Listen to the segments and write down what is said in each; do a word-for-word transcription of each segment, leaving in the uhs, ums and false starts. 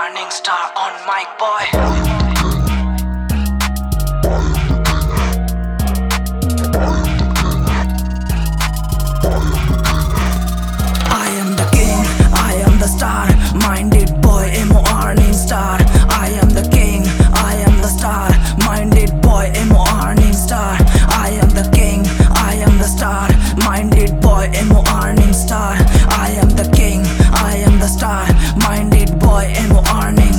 Earning star on mic boy. I am the king, I am the star, minded boy, emo earning star. I am the king, I am the star, minded boy, emo earning star. I am the king, I am the star, minded boy, emo earning star. I am the king, I am the star, minded boy, emo earning.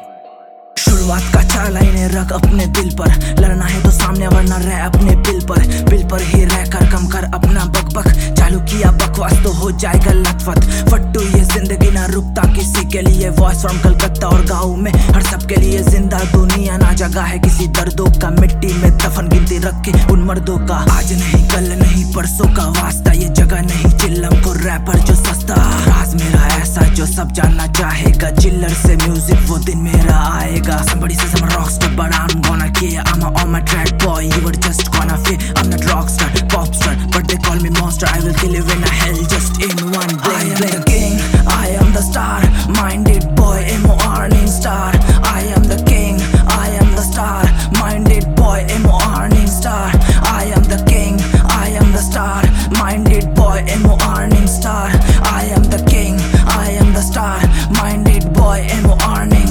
शुरुआत का चाला इन्हें रख अपने दिल पर, लड़ना है तो सामने वरना रह अपने बिल पर। बिल पर ही रह कर कम कर अपना बकबक, चालू किया बकवास तो हो जाएगा लथपथ। फट्टू ये जिंदगी ना रुकता किसी के लिए, वॉइस फ्रॉम कलकत्ता और गाँव में हर सबके लिए जिंदा दुनिया ना जगह है किसी दर्दों का। मिट्टी में दफन गिनती रख के उन मर्दों का, आज नहीं कल नहीं परसों का वास्ता। ये जगह नहीं चिल्लम को रैपर जो सस्ता, राज मेरा ऐसा जो सब जानना चाहेगा। चिल्लर से म्यूजिक वो दिन मेरा आएगा। Somebody says I'm a rockstar, but I'm gonna care. I'm a on my track boy, you were just gonna fit. I'm not rockstar, popstar, but they call me monster. I will kill you in a hell just in one blink. I am the king, I am the star, minded boy, emo earning star. I am the king, I am the star, minded boy, emo earning star. I am the king, I am the star, minded boy, emo earning star. I am the king, I am the star, minded boy, emo earning.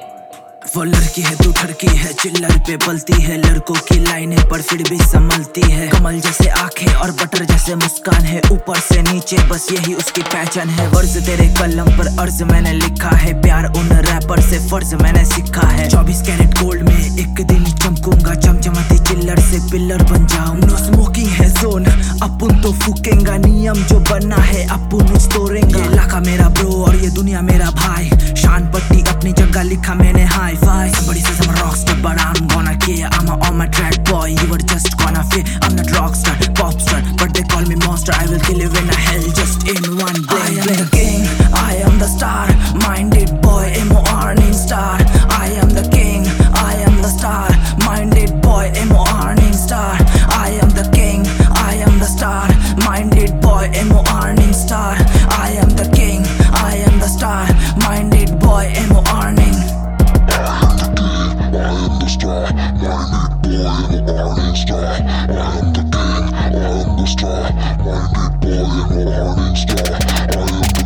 वो लड़की है तू ठड़की है, चिल्लर पे पलती है। लड़कों की लाइनें पर फिर भी संभलती है। कमल जैसे आंखें और बटर जैसे मुस्कान है, ऊपर से नीचे बस यही उसकी पहचान है। वर्ज तेरे कलम पर अर्ज मैंने लिखा है, प्यार उन रैपर से फर्ज मैंने सीखा है। चौबीस कैरेट गोल्ड में एक दिन चमकूंगा, चमचमाती चिल्लर से पिल्लर बन जाऊं। नो स्मोकिंग है जोन, अपन तो फूकेंगा। नियम जो बनना है अपन तोड़ेंगे। ये इलाका मेरा ब्रो और ये दुनिया मेरा भाई, शान पट्टी अपनी जगह लिखा मैंने hi fi. Somebody says I'm a rockstar, but I'm gonna care. I'm a on my track boy, you were just gonna fit. I'm not rockstar, popstar, but they call me monster. I will kill you in a hell just in one blink. I am the king, I am the star, minded boy, emo earning star. I am the king, I am the star, minded boy, emo earning star. I am the king, I am the star, minded boy, emo earning star. I am the king, I am the star, minded boy, emo earning. I am the star, minded boy, emo earning star. I am the king, I am the star, minded boy, emo earning star. I am the